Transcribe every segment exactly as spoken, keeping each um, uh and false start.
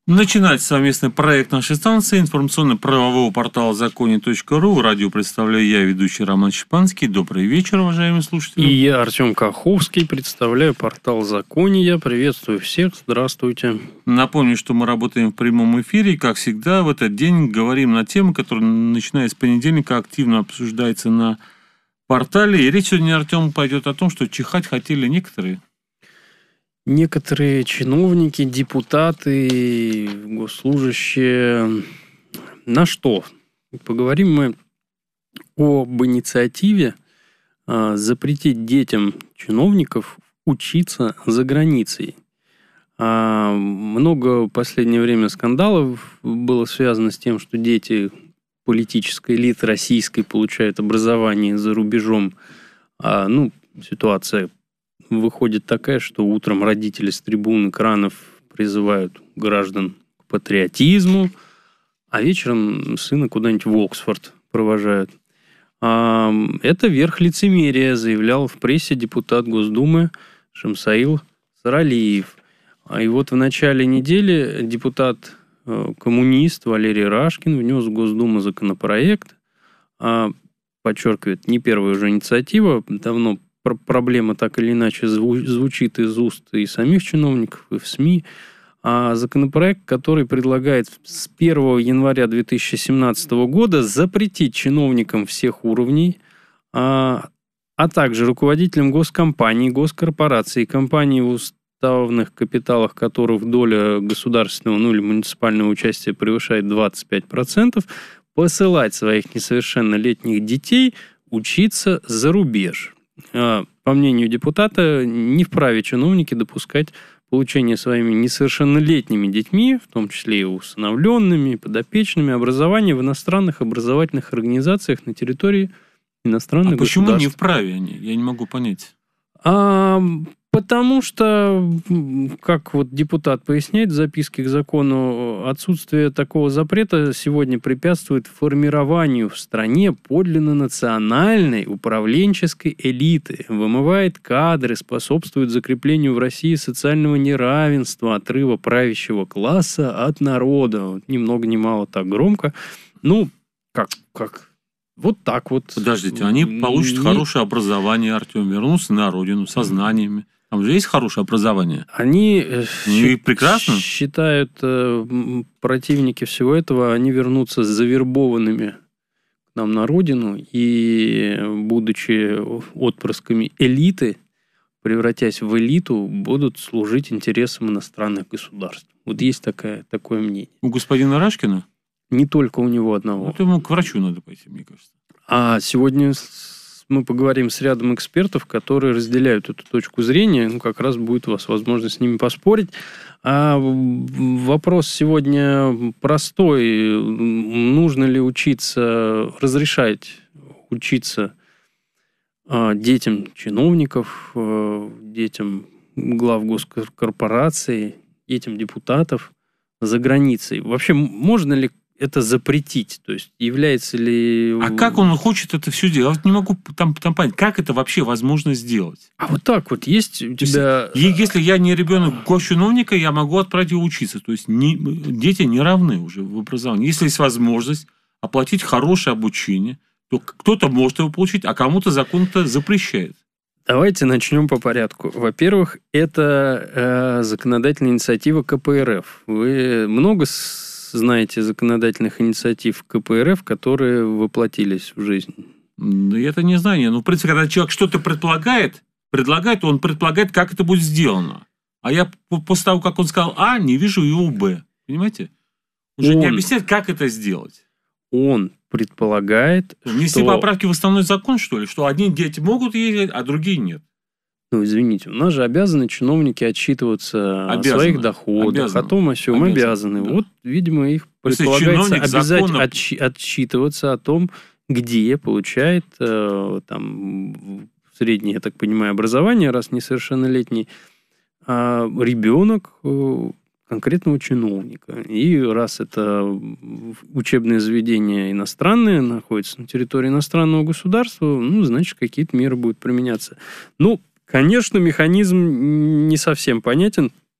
Начинать совместный проект нашей станции информационно-правового портала законе точка ру. Радио представляю я, ведущий Роман Щепанский. Добрый вечер, уважаемые слушатели. И я, Артем Каховский, представляю портал Закония. Приветствую всех. Здравствуйте. Напомню, что мы работаем в прямом эфире. И, как всегда, в этот день говорим на тему, которая, начиная с понедельника, активно обсуждается на портале. И речь сегодня, Артем, пойдет о том, что чихать хотели некоторые. Некоторые чиновники, депутаты, госслужащие. На что? Поговорим мы об инициативе запретить детям чиновников учиться за границей. Много в последнее время скандалов было связано с тем, что дети политической элиты российской получают образование за рубежом. Ну, ситуация выходит такая, что утром родители с трибун экранов призывают граждан к патриотизму, а вечером сына куда-нибудь в Оксфорд провожают. Это верх лицемерия, заявлял в прессе депутат Госдумы Шамсаил Саралиев. И вот в начале недели депутат-коммунист Валерий Рашкин внес в Госдуму законопроект, подчеркивает, не первая уже инициатива, давно проблема так или иначе звучит из уст и самих чиновников, и в СМИ. А законопроект, который предлагает с первого января две тысячи семнадцатого года запретить чиновникам всех уровней, а, а также руководителям госкомпаний, госкорпораций, компаний, в уставных капиталах которых доля государственного ну, или муниципального участия превышает двадцать пять процентов, посылать своих несовершеннолетних детей учиться за рубеж. По мнению депутата, не вправе чиновники допускать получение своими несовершеннолетними детьми, в том числе и усыновленными, подопечными, образования в иностранных образовательных организациях на территории иностранных а почему государств. Не вправе они? Я не могу понять. А, потому что, как вот депутат поясняет в записке к закону, отсутствие такого запрета сегодня препятствует формированию в стране подлинно национальной управленческой элиты, вымывает кадры, способствует закреплению в России социального неравенства, отрыва правящего класса от народа. Вот, ни много ни мало так громко. Ну, как... как Вот так вот. Подождите, они получат не... хорошее образование, Артем, вернутся на родину со знаниями. Там же есть хорошее образование. Они ну, прекрасно. считают, противники всего этого, они вернутся завербованными к нам на родину и, будучи отпрысками элиты, превратясь в элиту, будут служить интересам иностранных государств. Вот есть такая, такое мнение. У господина Рашкина? Не только у него одного. Это ему к врачу надо пойти, мне кажется. А сегодня мы поговорим с рядом экспертов, которые разделяют эту точку зрения. Ну, как раз будет у вас возможность с ними поспорить. А вопрос сегодня простой. Нужно ли учиться, разрешать учиться детям чиновников, детям глав госкорпораций, детям депутатов за границей? Вообще, можно ли это запретить? То есть, является ли... А как он хочет это все делать? Я вот не могу там, там понять, как это вообще возможно сделать? А вот так вот есть у тебя... Есть, если я не ребенок госчиновника, я могу отправить его учиться. То есть, не, дети не равны уже в образовании. Если есть возможность оплатить хорошее обучение, то кто-то может его получить, а кому-то закон-то запрещает. Давайте начнем по порядку. Во-первых, это э, законодательная инициатива ка пэ эр эф. Вы много знаете законодательных инициатив ка пэ эр эф, которые воплотились в жизнь? Это не знание. Ну, в принципе, когда человек что-то предполагает, предлагает, он предполагает, как это будет сделано. А я после того, как он сказал А, не вижу его Б. Понимаете? Уже он, не объясняет, как это сделать. Он предполагает, Внести что... поправки в основной закон, что ли? Что одни дети могут ездить, а другие нет. Ну, извините, у нас же обязаны чиновники отчитываться обязаны. о своих доходах, обязаны. о том, о сем обязаны. обязаны. Да. Вот, видимо, их предполагается обязать законно... отч... отчитываться о том, где получает э, там, среднее, я так понимаю, образование, раз несовершеннолетний, а ребенок э, конкретного чиновника. И раз это учебное заведение иностранное, находится на территории иностранного государства, ну, значит, какие-то меры будут применяться. Ну, конечно, механизм не совсем понятен.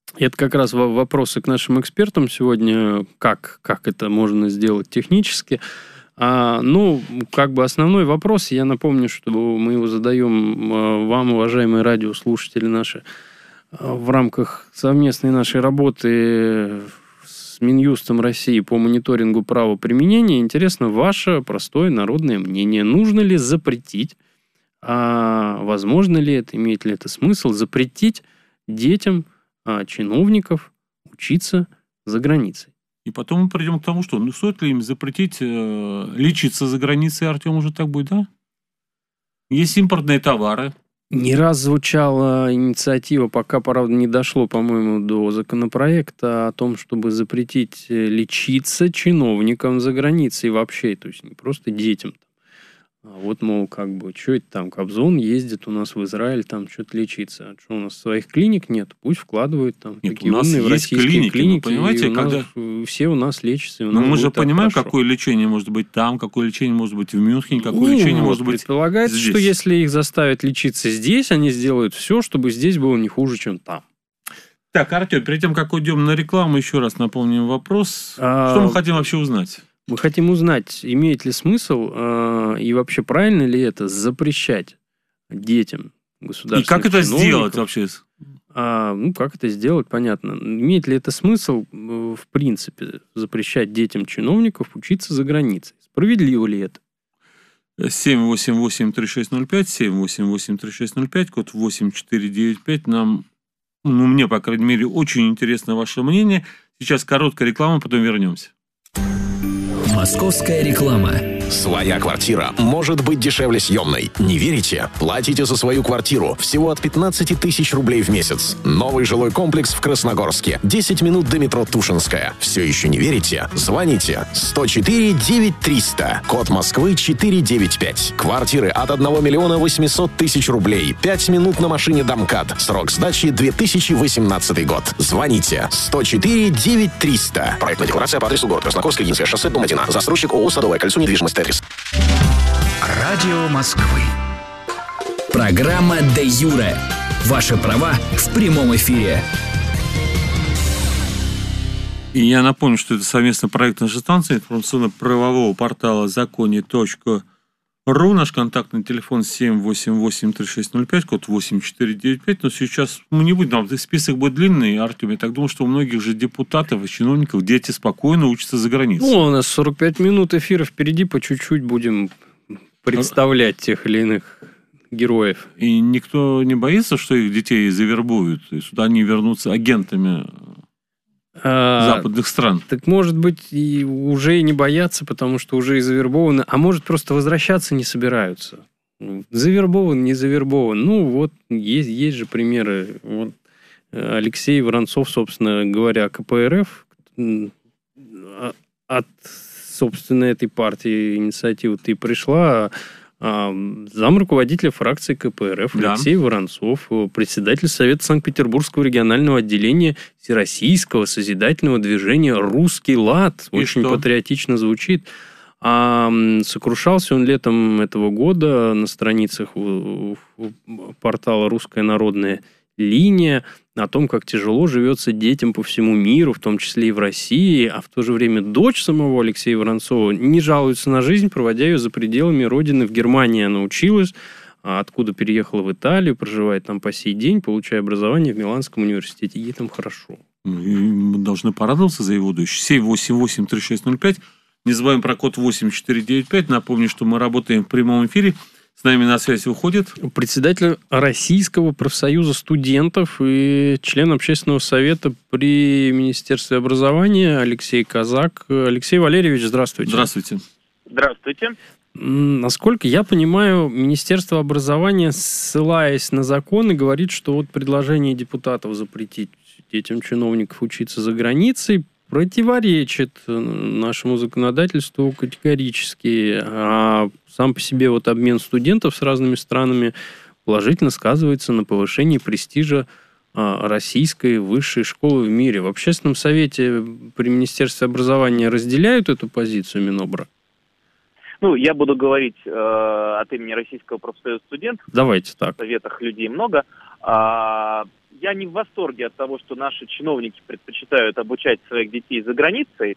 Это как раз вопросы к нашим экспертам сегодня, как, как это можно сделать технически. А, ну, как бы основной вопрос, я напомню, что мы его задаем вам, уважаемые радиослушатели наши, в рамках совместной нашей работы с Минюстом России по мониторингу правоприменения. Интересно ваше простое народное мнение. Нужно ли запретить, а возможно ли это, имеет ли это смысл, запретить детям а, чиновников учиться за границей? И потом мы придем к тому, что ну, стоит ли им запретить э, лечиться за границей, Артем, уже так будет, да? Есть импортные товары. Не раз звучала инициатива, пока, правда, не дошло, по-моему, до законопроекта о том, чтобы запретить лечиться чиновникам за границей вообще, то есть не просто детям. А вот, мол, как бы, что это там, Кобзон ездит у нас в Израиль там что-то лечиться. А что, у нас своих клиник нет? Пусть вкладывают там нет, такие у нас умные в есть российские клиники, клиники. понимаете, и у когда... нас, все у нас лечатся. Но мы же понимаем, какое лечение может быть там, какое лечение может быть в Мюнхене, какое ну, лечение может быть предполагается, здесь. Что если их заставят лечиться здесь, они сделают все, чтобы здесь было не хуже, чем там. Так, Артем, перед тем, как уйдем на рекламу, еще раз напомним вопрос. А... Что мы хотим вообще узнать? Мы хотим узнать, имеет ли смысл э, и вообще правильно ли это запрещать детям государственных И как это сделать вообще? А, ну, как это сделать, понятно. Имеет ли это смысл, в принципе, запрещать детям чиновников учиться за границей? Справедливо ли это? семь восемь восемь три шесть ноль пять, семь восемь восемь три шесть ноль пять, код восемь четыре девять пять. Нам, ну, мне, по крайней мере, очень интересно ваше мнение. Сейчас короткая реклама, потом вернемся. Московская реклама. Своя квартира может быть дешевле съемной. Не верите? Платите за свою квартиру всего от пятнадцать тысяч рублей в месяц. Новый жилой комплекс в Красногорске. десять минут до метро Тушинская. Все еще не верите? Звоните сто четыре девять триста. Код Москвы четыреста девяносто пять. Квартиры от одного миллиона восемьсот тысяч рублей. пять минут на машине Домкат. Срок сдачи две тысячи восемнадцатый год. Звоните сто четыре девять триста. Проектная декларация по адресу город Красногорск, Ильинское шоссе, дом один. Застройщик ООО «Садовое кольцо», недвижимость «Тетрис». Радио Москвы. Программа «Де Юре». Ваши права в прямом эфире. И я напомню, что это совместный проект нашей станции информационно-правового портала законе точка ру. Наш контактный телефон семь восемь восемь три шесть ноль пять, код восемь четыре девять пять. Но сейчас мы не будем, там список будет длинный, Артем. Я так думаю, что у многих же депутатов и чиновников дети спокойно учатся за границей. Ну, у нас сорок пять минут эфира впереди, по чуть-чуть будем представлять тех или иных героев. И никто не боится, что их детей завербуют, и сюда они вернутся агентами а, западных стран. Так может быть и уже и не боятся, потому что уже и завербованы, а может просто возвращаться не собираются. Завербован, не завербован. Ну вот есть, есть же примеры. Вот Алексей Воронцов, собственно говоря, ка пэ эр эф от собственно этой партии инициатива-то и пришла. Зам руководителя фракции ка пэ эр эф да. Алексей Воронцов, председатель Совета Санкт-Петербургского регионального отделения Всероссийского созидательного движения «Русский лад». И очень что? Патриотично звучит. А сокрушался он летом этого года на страницах портала «Русская народная линия» о том, как тяжело живется детям по всему миру, в том числе и в России, а в то же время дочь самого Алексея Воронцова не жалуется на жизнь, проводя ее за пределами родины. В Германии она училась, откуда переехала в Италию, проживает там по сей день, получая образование в Миланском университете. Ей там хорошо. Мы должны порадоваться за его дочь. семь восемь восемь три шесть ноль пять. Не забываем про код восемь четыре девять пять. Напомню, что мы работаем в прямом эфире. С нами на связь выходит председатель Российского профсоюза студентов и член общественного совета при Министерстве образования Алексей Казак. Алексей Валерьевич, здравствуйте. Здравствуйте. Здравствуйте. Насколько я понимаю, Министерство образования, ссылаясь на законы, говорит, что вот предложение депутатов запретить детям чиновников учиться за границей противоречит нашему законодательству категорически. А сам по себе вот обмен студентов с разными странами положительно сказывается на повышении престижа российской высшей школы в мире. В общественном совете при Министерстве образования разделяют эту позицию Минобра? Ну, я буду говорить э, от имени Российского профсоюза студентов. Давайте так. В советах людей много. А, я не в восторге от того, что наши чиновники предпочитают обучать своих детей за границей.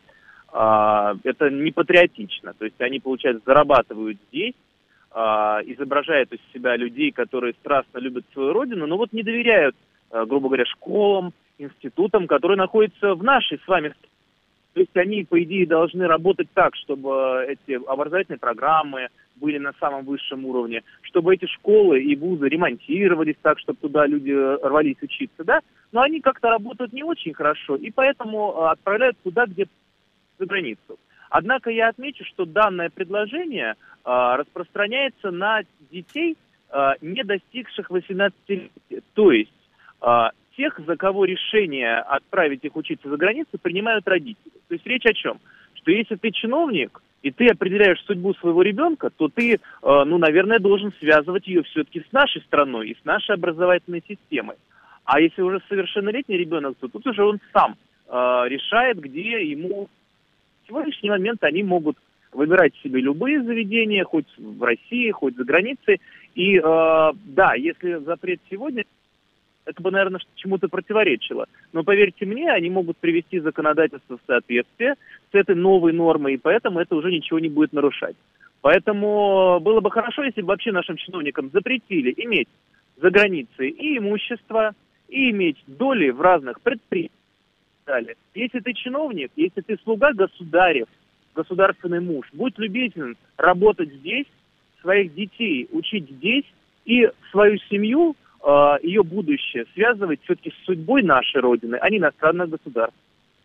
А, это не патриотично. То есть они, получается, зарабатывают здесь, а, изображают из себя людей, которые страстно любят свою родину, но вот не доверяют, а, грубо говоря, школам, институтам, которые находятся в нашей с вами. То есть они, по идее, должны работать так, чтобы эти образовательные программы были на самом высшем уровне, чтобы эти школы и вузы ремонтировались так, чтобы туда люди рвались учиться, да? Но они как-то работают не очень хорошо, и поэтому отправляют туда, где за границу. Однако я отмечу, что данное предложение а, распространяется на детей, а, не достигших восемнадцатилетия. То есть а, тех, за кого решение отправить их учиться за границу, принимают родители. То есть речь о чем? Что если ты чиновник, и ты определяешь судьбу своего ребенка, то ты, э, ну, наверное, должен связывать ее все-таки с нашей страной и с нашей образовательной системой. А если уже совершеннолетний ребенок, то тут уже он сам э, решает, где ему... В сегодняшний момент они могут выбирать себе любые заведения, хоть в России, хоть за границей. И, э, да, если запрет сегодня... Это бы, наверное, чему-то противоречило. Но, поверьте мне, они могут привести законодательство в соответствие с этой новой нормой, и поэтому это уже ничего не будет нарушать. Поэтому было бы хорошо, если бы вообще нашим чиновникам запретили иметь за границей и имущество, и иметь доли в разных предприятиях. Если ты чиновник, если ты слуга государев, государственный муж, будь любезен работать здесь, своих детей учить здесь, и свою семью, ее будущее связывать все-таки с судьбой нашей Родины, а не иностранных государств.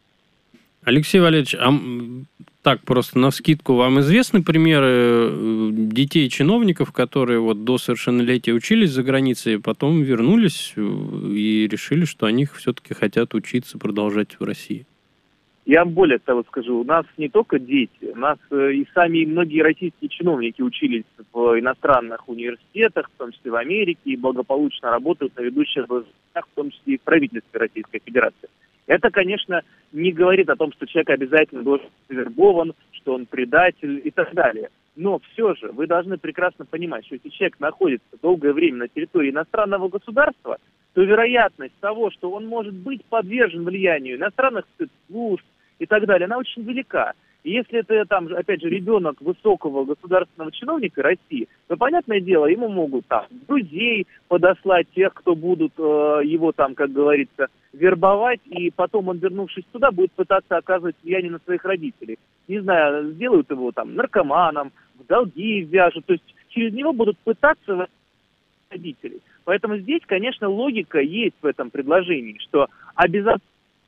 Алексей Валерьевич, а так просто навскидку, вам известны примеры детей-чиновников, которые вот до совершеннолетия учились за границей, потом вернулись и решили, что они все-таки хотят учиться, продолжать в России? Я вам более того скажу, у нас не только дети, у нас э, и сами многие российские чиновники учились в иностранных университетах, в том числе в Америке, и благополучно работают на ведущих должностях, в том числе и в правительстве Российской Федерации. Это, конечно, не говорит о том, что человек обязательно должен быть завербован, что он предатель и так далее. Но все же вы должны прекрасно понимать, что если человек находится долгое время на территории иностранного государства, то вероятность того, что он может быть подвержен влиянию иностранных спецслужб и так далее, она очень велика. И если это, там, опять же, ребенок высокого государственного чиновника России, то, понятное дело, ему могут там друзей подослать, тех, кто будут э, его там, как говорится, вербовать, и потом он, вернувшись туда, будет пытаться оказывать влияние на своих родителей. Не знаю, сделают его там наркоманом, в долги вяжут, то есть через него будут пытаться родителей. Поэтому здесь, конечно, логика есть в этом предложении, что обязательно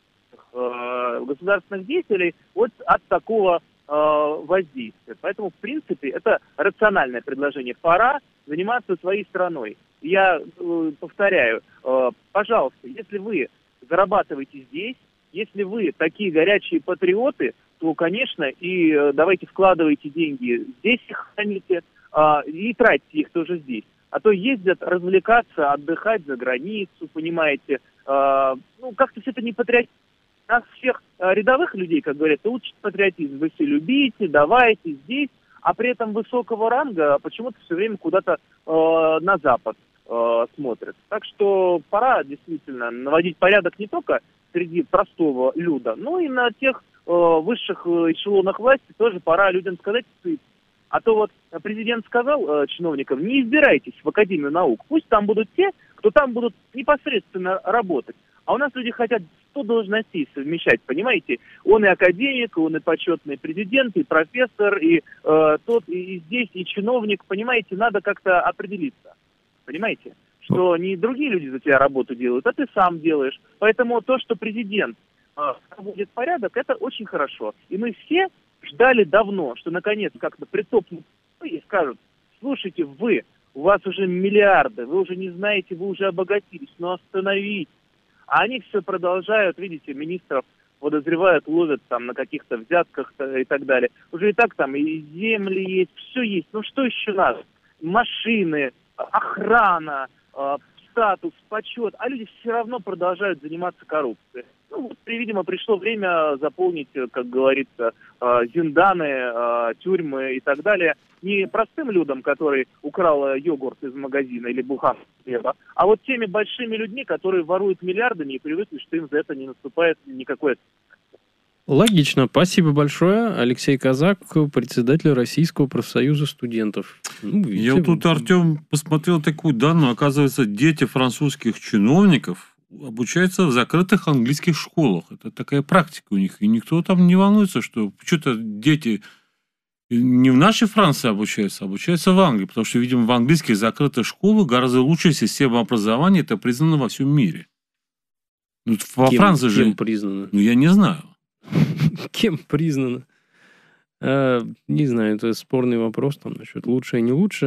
э, государственных деятелей от, от такого э, воздействия. Поэтому, в принципе, это рациональное предложение. Пора заниматься своей страной. Я э, повторяю, э, пожалуйста, если вы зарабатываете здесь, если вы такие горячие патриоты, то, конечно, и э, давайте вкладывайте деньги здесь, их храните, э, и тратьте их тоже здесь. А то ездят развлекаться, отдыхать за границу, понимаете. Э, ну, как-то все это не патриотично. Нас всех э, рядовых людей, как говорят, учат патриотизм. Вы все любите, давайте здесь, а при этом высокого ранга почему-то все время куда-то э, на запад э, смотрят. Так что пора действительно наводить порядок не только среди простого люда, но и на тех э, высших эшелонах власти тоже пора людям сказать «цыц». А то вот президент сказал э, чиновникам, не избирайтесь в Академию наук, пусть там будут те, кто там будут непосредственно работать. А у нас люди хотят сто должностей совмещать, понимаете? Он и академик, он и почетный президент, и профессор, и э, тот, и, и здесь, и чиновник, понимаете, надо как-то определиться, понимаете? Что не другие люди за тебя работу делают, а ты сам делаешь. Поэтому то, что президент э, наводит порядок, это очень хорошо. И мы все ждали давно, что наконец как-то притопнут и скажут, слушайте, вы, у вас уже миллиарды, вы уже не знаете, вы уже обогатились, но остановитесь. А они все продолжают, видите, министров подозревают, ловят там на каких-то взятках и так далее. Уже и так там и земли есть, все есть. Ну что еще надо? Машины, охрана, статус, почет. А люди все равно продолжают заниматься коррупцией. Ну, вот, видимо, пришло время заполнить, как говорится, зинданы, тюрьмы и так далее не простым людям, который украл йогурт из магазина или буханку хлеба, а вот теми большими людьми, которые воруют миллиардами и привыкли, что им за это не наступает никакой. Логично. Спасибо большое. Алексей Казак, председатель Российского профсоюза студентов. Ну, видите, Я вот тут, Артем, посмотрел такую данную. Оказывается, дети французских чиновников обучаются в закрытых английских школах. Это такая практика у них. И никто там не волнуется, что что-то дети не в нашей Франции обучаются, а обучаются в Англии. Потому что, видимо, в английских закрытых школах гораздо лучшая система образования. Это признано во всем мире. Ну, во кем, Франции же... Кем признано? Ну, я не знаю. Кем признано? А, не знаю, это спорный вопрос там насчет лучше и не лучше.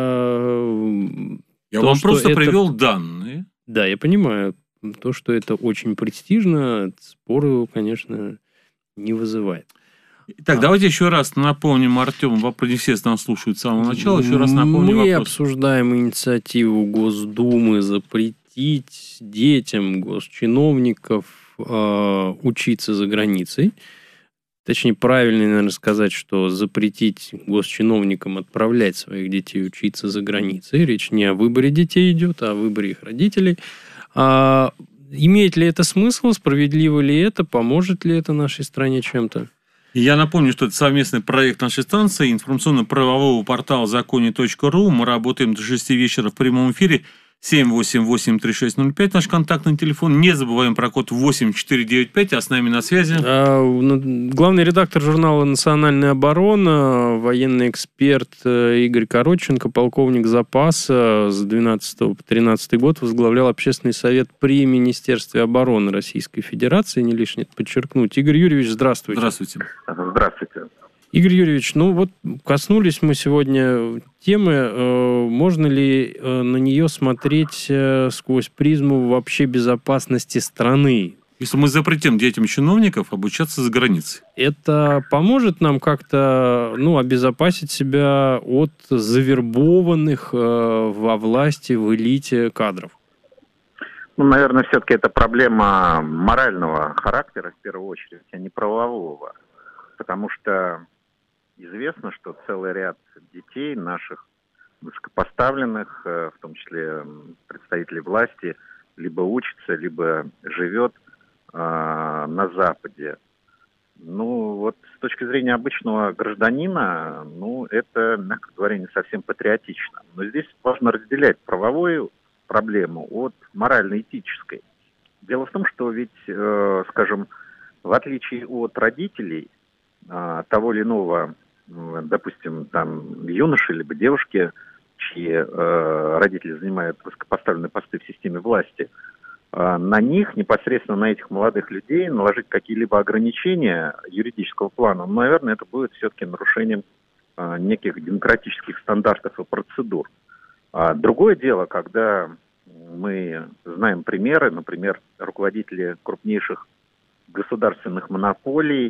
А, я то, вам просто это... привел данные. Да, я понимаю. То, что это очень престижно, споры, конечно, не вызывает. Так, а. давайте еще раз напомним, Артем, вопрос, не все нас слушают с самого начала, еще раз напомним Мы вопрос. обсуждаем инициативу Госдумы запретить детям госчиновников э, учиться за границей. Точнее, правильно, наверное, сказать, что запретить госчиновникам отправлять своих детей учиться за границей. Речь не о выборе детей идет, а о выборе их родителей. А имеет ли это смысл, справедливо ли это, поможет ли это нашей стране чем-то? Я напомню, что это совместный проект нашей станции, информационно-правового портала законе точка ру. Мы работаем до шести вечера в прямом эфире. семь восемь восемь три шесть ноль пять наш контактный телефон. Не забываем про код восемь четыре девять пять, а с нами на связи. А, главный редактор журнала «Национальная оборона», военный эксперт Игорь Коротченко, полковник запаса, с двенадцатого по тринадцатый год возглавлял общественный совет при Министерстве обороны Российской Федерации. Не лишнее подчеркнуть. Игорь Юрьевич, здравствуйте. Здравствуйте. Здравствуйте. Игорь Юрьевич, ну вот коснулись мы сегодня темы, можно ли на нее смотреть сквозь призму вообще безопасности страны? Если мы запретим детям чиновников обучаться за границей. Это поможет нам как-то, ну, обезопасить себя от завербованных во власти, в элите кадров? Ну, наверное, все-таки это проблема морального характера, в первую очередь, а не правового. Потому что известно, что целый ряд детей наших высокопоставленных, в том числе представителей власти, либо учится, либо живет э, на Западе. Ну, вот с точки зрения обычного гражданина, ну, это, мягко говоря, не совсем патриотично. Но здесь важно разделять правовую проблему от морально-этической. Дело в том, что ведь, э, скажем, в отличие от родителей, того или иного, допустим, там, юноши либо девушки, чьи э, родители занимают высокопоставленные посты в системе власти, э, на них, непосредственно на этих молодых людей, наложить какие-либо ограничения юридического плана, ну, наверное, это будет все-таки нарушением э, неких демократических стандартов и процедур. А другое дело, когда мы знаем примеры, например, руководители крупнейших государственных монополий,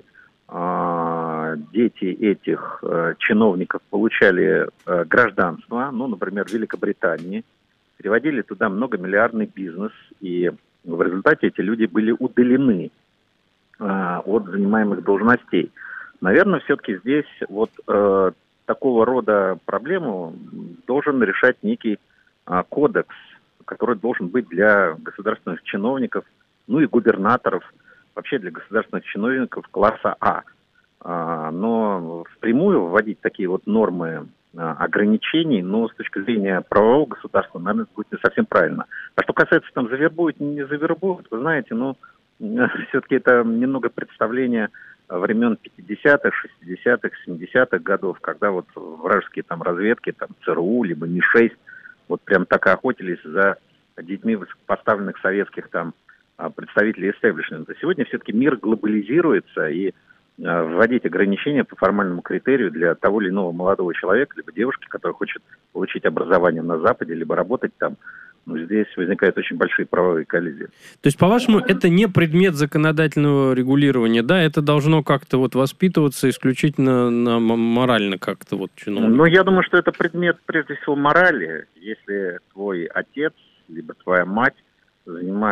дети этих э, чиновников получали э, гражданство, ну, например, в Великобритании, переводили туда многомиллиардный бизнес, и в результате эти люди были удалены э, от занимаемых должностей. Наверное, все-таки здесь вот э, такого рода проблему должен решать некий э, кодекс, который должен быть для государственных чиновников, ну и губернаторов, вообще для государственных чиновников класса А. Но впрямую вводить такие вот нормы ограничений, но с точки зрения правового государства, наверное, это будет не совсем правильно. А что касается там завербуют, не завербуют, вы знаете, ну, все-таки это немного представление времен пятидесятых, шестидесятых, семидесятых годов, когда вот вражеские там разведки, там ЦРУ, либо Ми шесть, вот прям так охотились за детьми высокопоставленных советских там представителей истеблишмента. Сегодня все-таки мир глобализируется, и вводить ограничения по формальному критерию для того или иного молодого человека, либо девушки, который хочет получить образование на Западе, либо работать там, ну, здесь возникают очень большие правовые коллизии. То есть, по-вашему, это не предмет законодательного регулирования, да? Это должно как-то вот воспитываться исключительно на морально как-то вот чиновник? Ну, я думаю, что это предмет, прежде всего, морали. Если твой отец, либо твоя мать занимают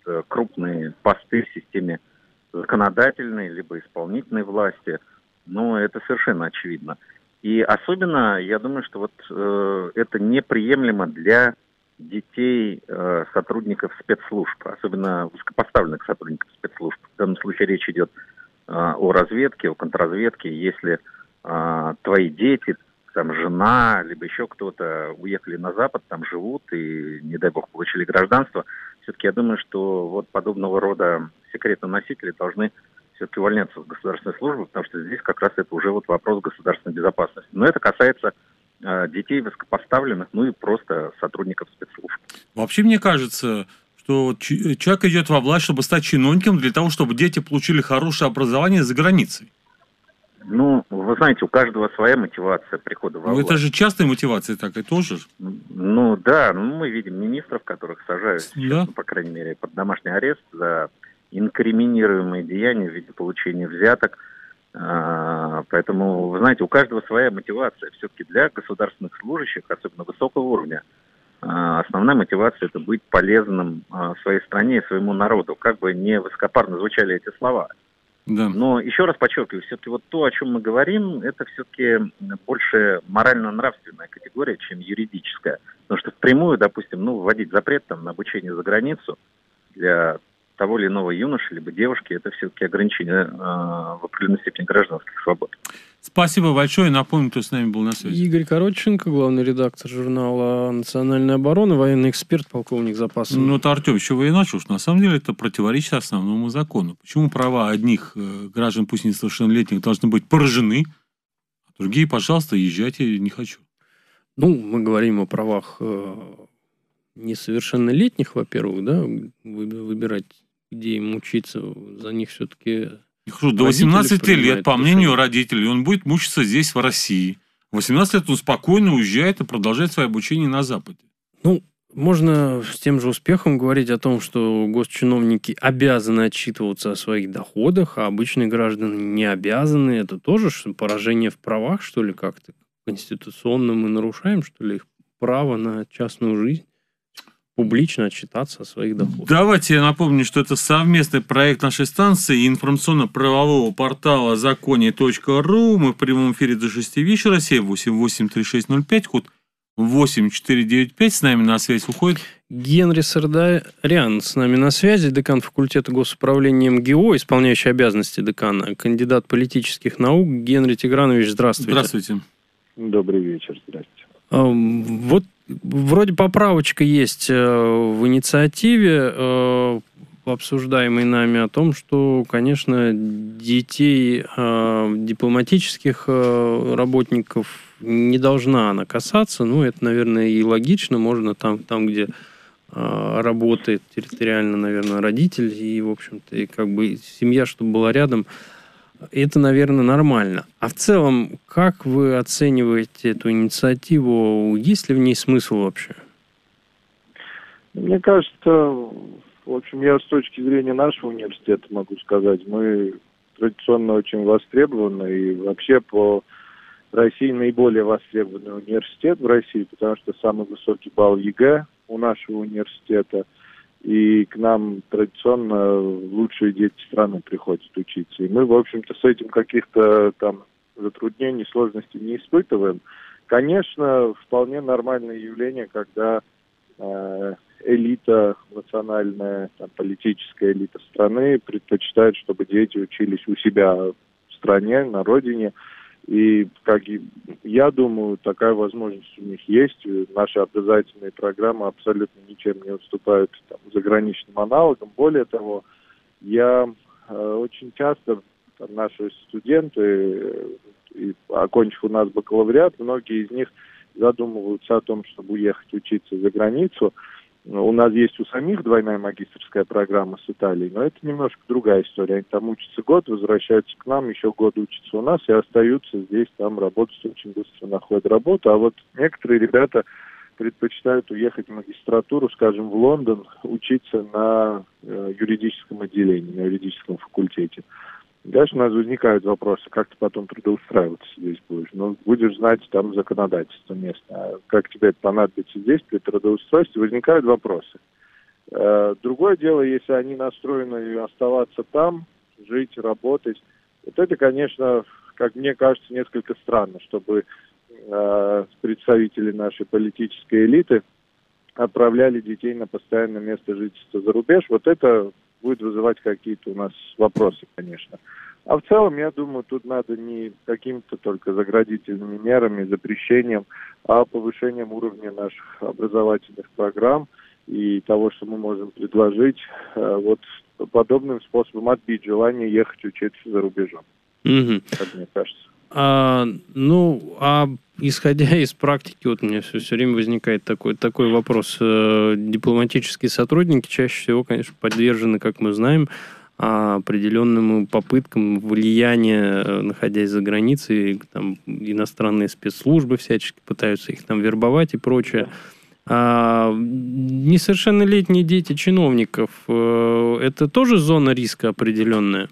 крупные посты в системе законодательной либо исполнительной власти. Ну, это совершенно очевидно. И особенно, я думаю, что вот э, это неприемлемо для детей э, сотрудников спецслужб, особенно высокопоставленных сотрудников спецслужб. В данном случае речь идет э, о разведке, о контрразведке. Если э, твои дети, там жена, либо еще кто-то уехали на Запад, там живут и, не дай бог, получили гражданство, все-таки я думаю, что вот подобного рода секретоносители должны все-таки увольняться с государственной службы, потому что здесь как раз это уже вот вопрос государственной безопасности. Но это касается э, детей высокопоставленных, ну и просто сотрудников спецслужб. Вообще, мне кажется, что человек идет во власть, чтобы стать чиновником, для того, чтобы дети получили хорошее образование за границей. Ну, вы знаете, у каждого своя мотивация прихода во Ну, власть. это же частая мотивация такая тоже. Ну, да, ну, мы видим министров, которых сажают, Да. сейчас, ну, по крайней мере, под домашний арест за инкриминируемые деяния в виде получения взяток. А, поэтому, вы знаете, у каждого своя мотивация. Все-таки для государственных служащих, особенно высокого уровня, а, основная мотивация – это быть полезным а, своей стране и своему народу. Как бы не высокопарно звучали эти слова. Да. Но еще раз подчеркиваю, все-таки вот то, о чем мы говорим, это все-таки больше морально-нравственная категория, чем юридическая. Потому что впрямую, допустим, ну, вводить запрет там, на обучение за границу для того или иного юноши, либо девушки, это все-таки ограничение э, в определенной степени гражданских свобод. Спасибо большое. Напомню, кто с нами был на связи. Игорь Коротченко, главный редактор журнала «Национальная оборона», военный эксперт, полковник запаса. Ну, это, Артем, еще вы и начал, что на самом деле это противоречит основному закону. Почему права одних э, граждан, пусть несовершеннолетних, должны быть поражены, а другие, пожалуйста, езжайте, не хочу. Ну, мы говорим о правах э, несовершеннолетних, во-первых, да, выбирать, где им учиться, за них все-таки... Хорошо, до восемнадцати лет, по мнению родителей, он будет мучиться здесь, в России. В восемнадцать лет он спокойно уезжает и продолжает свое обучение на Западе. Ну, можно с тем же успехом говорить о том, что госчиновники обязаны отчитываться о своих доходах, а обычные граждане не обязаны. Это тоже поражение в правах, что ли, как-то? Конституционно мы нарушаем, что ли, их право на частную жизнь? Публично отчитаться о своих доходах. Давайте я напомню, что это совместный проект нашей станции и информационно-правового портала законе точка ру. Мы в прямом эфире до шести вечера, семь восемь восемь три шесть ноль пять, код восемь четыре девять пять. С нами на связь уходит Генри Сардарян с нами на связи, декан факультета госуправления МГИО, исполняющий обязанности декана, кандидат политических наук. Генри Тигранович, здравствуйте. Здравствуйте. Добрый вечер, здравствуйте. Вот вроде поправочка есть в инициативе, обсуждаемой нами, о том, что, конечно, детей дипломатических работников не должна она касаться. Ну, это, наверное, и логично. Можно там, там где работает территориально, наверное, родитель, и, в общем-то, и как бы семья, чтобы была рядом. Это, наверное, нормально. А в целом, как вы оцениваете эту инициативу? Есть ли в ней смысл вообще? Мне кажется, в общем, я с точки зрения нашего университета могу сказать, мы традиционно очень востребованы, и вообще по России наиболее востребованный университет в России, потому что самый высокий балл ЕГЭ у нашего университета, и к нам традиционно лучшие дети страны приходят учиться. И мы, в общем-то, с этим каких-то там затруднений, сложностей не испытываем. Конечно, вполне нормальное явление, когда э, элита национальная, там, политическая элита страны предпочитает, чтобы дети учились у себя в стране, на родине. И, как я думаю, такая возможность у них есть. Наши образовательные программы абсолютно ничем не уступают там, заграничным аналогам. Более того, я э, очень часто, там, наши студенты, э, и, окончив у нас бакалавриат, многие из них задумываются о том, чтобы уехать учиться за границу. У нас есть у самих двойная магистерская программа с Италией, но это немножко другая история. Они там учатся год, возвращаются к нам, еще год учатся у нас и остаются здесь, там работать очень быстро находят работу. А вот некоторые ребята предпочитают уехать в магистратуру, скажем, в Лондон, учиться на э, юридическом отделении, на юридическом факультете. Дальше у нас возникают вопросы, как ты потом трудоустраиваться здесь будешь. Ну, будешь знать там законодательство местное. А как тебе это понадобится здесь при трудоустройстве, возникают вопросы. Другое дело, если они настроены оставаться там, жить, работать. Вот это, конечно, как мне кажется, несколько странно, чтобы представители нашей политической элиты отправляли детей на постоянное место жительства за рубеж. Вот это будет вызывать какие-то у нас вопросы, конечно. А в целом, я думаю, тут надо не какими-то только заградительными мерами, запрещением, а повышением уровня наших образовательных программ и того, что мы можем предложить, вот подобным способом отбить желание ехать учиться за рубежом, угу. как мне кажется. А, ну, а исходя из практики, вот у меня все, все время возникает такой, такой вопрос. Дипломатические сотрудники чаще всего, конечно, подвержены, как мы знаем, определенным попыткам влияния, находясь за границей, там, иностранные спецслужбы всячески пытаются их там вербовать и прочее. А несовершеннолетние дети чиновников, это тоже зона риска определенная?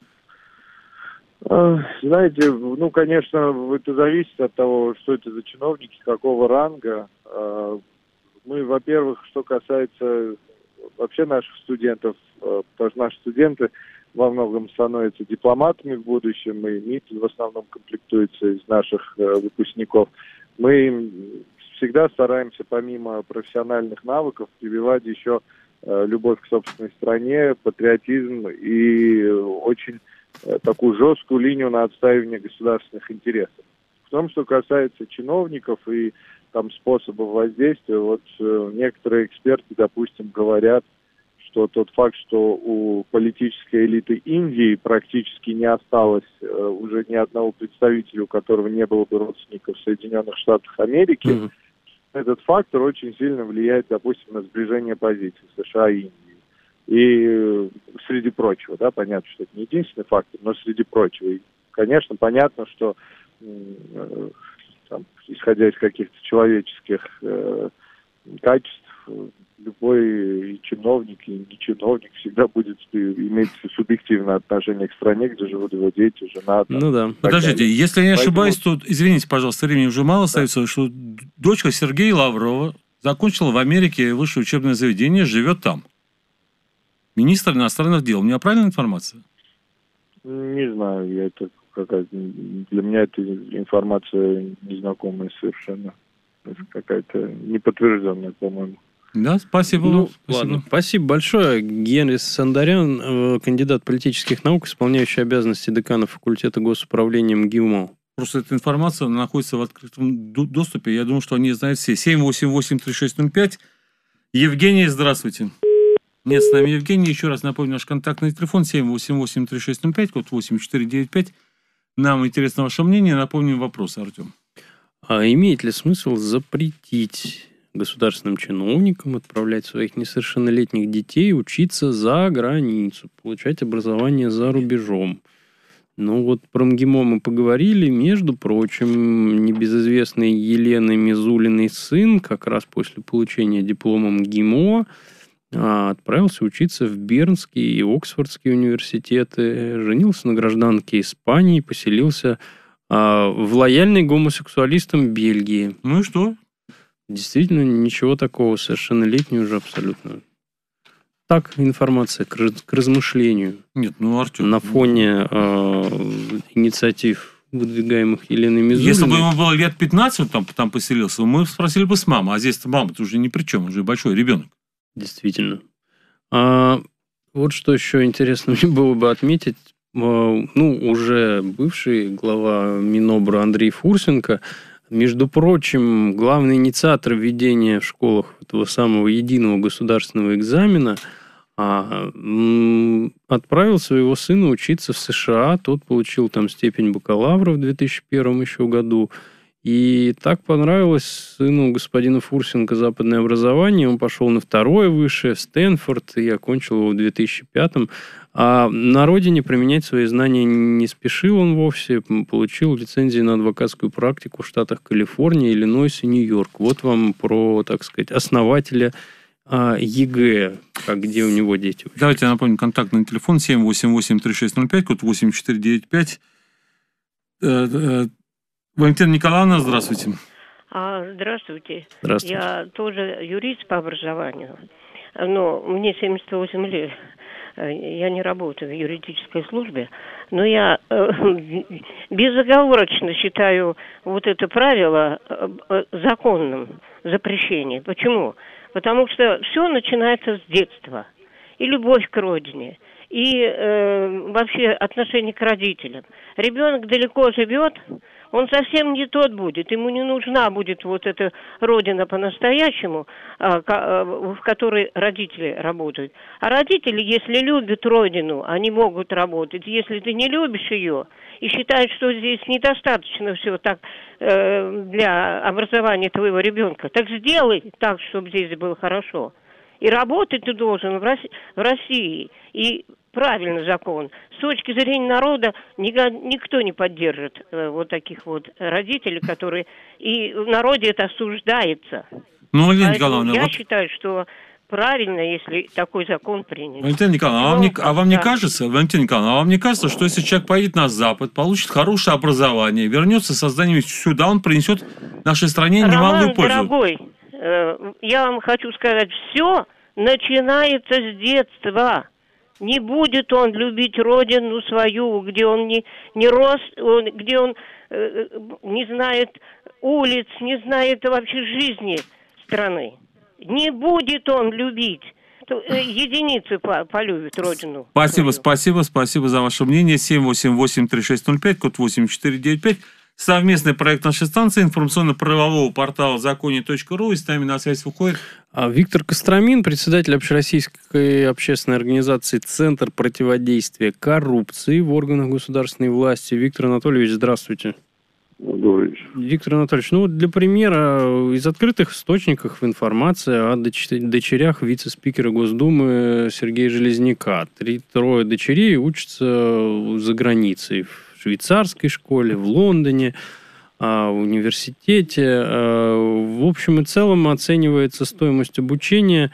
Знаете, ну, конечно, это зависит от того, что это за чиновники, какого ранга. Мы, во-первых, что касается вообще наших студентов, потому что наши студенты во многом становятся дипломатами в будущем, и МИД в основном комплектуется из наших выпускников. Мы им всегда стараемся, помимо профессиональных навыков, прививать еще любовь к собственной стране, патриотизм и очень такую жесткую линию на отстаивание государственных интересов. В том, что касается чиновников и там способов воздействия, вот э, некоторые эксперты, допустим, говорят, что тот факт, что у политической элиты Индии практически не осталось э, уже ни одного представителя, у которого не было бы родственников в Соединенных Штатах Америки, mm-hmm. этот фактор очень сильно влияет, допустим, на сближение позиций США и Индии. И среди прочего, да, понятно, что это не единственный фактор, но среди прочего. И, конечно, понятно, что э, там, исходя из каких-то человеческих э, качеств, любой и чиновник, и не чиновник всегда будет иметь субъективное отношение к стране, где живут его дети, жена. Там, ну да. Подождите, далее. если я не ошибаюсь, Поэтому... то, извините, пожалуйста, времени уже мало остается, да. Что дочка Сергея Лаврова закончила в Америке высшее учебное заведение, живет там. Министр иностранных дел. У меня правильная информация? Не знаю, я это какая-то... Для меня эта информация незнакомая совершенно. Это какая-то неподтвержденная, по-моему. Да, спасибо. Ну, спасибо. Ладно, спасибо большое. Генри Сандарян, кандидат политических наук, исполняющий обязанности декана факультета госуправления МГИМО. Просто эта информация находится в открытом доступе. Я думаю, что они знают все. семь восемь восемь три шесть ноль пять. Евгений, здравствуйте. Нет, с нами Евгений. Еще раз напомню, наш контактный телефон семь восемь восемь три шесть ноль пять, код восемь четыре девять пять. Нам интересно ваше мнение. Напомним вопрос, Артем. А имеет ли смысл запретить государственным чиновникам отправлять своих несовершеннолетних детей учиться за границу, получать образование за рубежом? Ну вот про МГИМО мы поговорили. Между прочим, небезызвестный Елены Мизулиной сын как раз после получения диплома МГИМО отправился учиться в Бернский и Оксфордские университеты, женился на гражданке Испании, поселился а, в лояльной гомосексуалистам Бельгии. Ну и что? Действительно, ничего такого, совершеннолетний уже абсолютно. Так, информация к, раз, к размышлению. Нет, ну, Артем... На фоне а, инициатив, выдвигаемых Еленой Мизулиной. Если бы ему было лет пятнадцать, он там, там поселился, мы спросили бы с мамой, а здесь мама-то уже ни при чем, уже большой ребенок. Действительно. А, вот что еще интересно мне было бы отметить. А, ну, уже бывший глава Минобра Андрей Фурсенко, между прочим, главный инициатор введения в школах этого самого единого государственного экзамена, а, м, отправил своего сына учиться в США. Тот получил там степень бакалавра в две тысячи первом еще году. И так понравилось сыну господина Фурсенко западное образование. Он пошел на второе высшее, в Стэнфорд, и окончил его в две тысячи пятом. А на родине применять свои знания не спешил он вовсе. Получил лицензии на адвокатскую практику в штатах Калифорния, Иллинойс и Нью-Йорк. Вот вам про, так сказать, основателя а, ЕГЭ, как где у него дети. Давайте я напомню, контактный телефон семь восемь восемь три шесть ноль пять, код восемь четыре девять пять. Валентина Николаевна, здравствуйте. А, здравствуйте. Здравствуйте. Я тоже юрист по образованию. но мне семьдесят восемь лет. Я не работаю в юридической службе, но я э, безоговорочно считаю вот это правило э, законным, запрещение. Почему? Потому что все начинается с детства. И любовь к родине, и э, вообще отношение к родителям. Ребенок далеко живет, он совсем не тот будет, ему не нужна будет вот эта родина по-настоящему, э, ко, э, в которой родители работают. А родители, если любят родину, они могут работать. Если ты не любишь ее и считаешь, что здесь недостаточно все так э, для образования твоего ребенка, так сделай так, чтобы здесь было хорошо. И работать ты должен в России, в России. И правильный закон. С точки зрения народа никто не поддержит э, вот таких вот родителей, которые... И в народе это осуждается. Ну, Валентина Николаевна, я вот... считаю, что правильно, если такой закон принят. Валентина Николаевна, а вам, не, а вам да. не кажется, Валентина Николаевна, а вам не кажется, что если человек поедет на Запад, получит хорошее образование, вернется со знанием сюда, он принесет нашей стране немалую Роман, пользу? Дорогой, я вам хочу сказать, все начинается с детства. Не будет он любить родину свою, где он не, не рос, он, где он э, не знает улиц, не знает вообще жизни страны. Не будет он любить. Единицы полюбит родину. Спасибо, спасибо, спасибо за ваше мнение. семь восемь восемь три шесть ноль пять, код восемь четыре девять пять. Совместный проект нашей станции, информационно-правового портала законе точка ру. И с нами на связь выходит... Виктор Костромин, председатель общероссийской общественной организации «Центр противодействия коррупции в органах государственной власти». Виктор Анатольевич, здравствуйте. Добрый вечер. Виктор Анатольевич, ну вот для примера, из открытых источников информация о дочерях вице-спикера Госдумы Сергея Железняка. Три, трое дочерей учатся за границей, в швейцарской школе, в Лондоне, в университете. В общем и целом оценивается стоимость обучения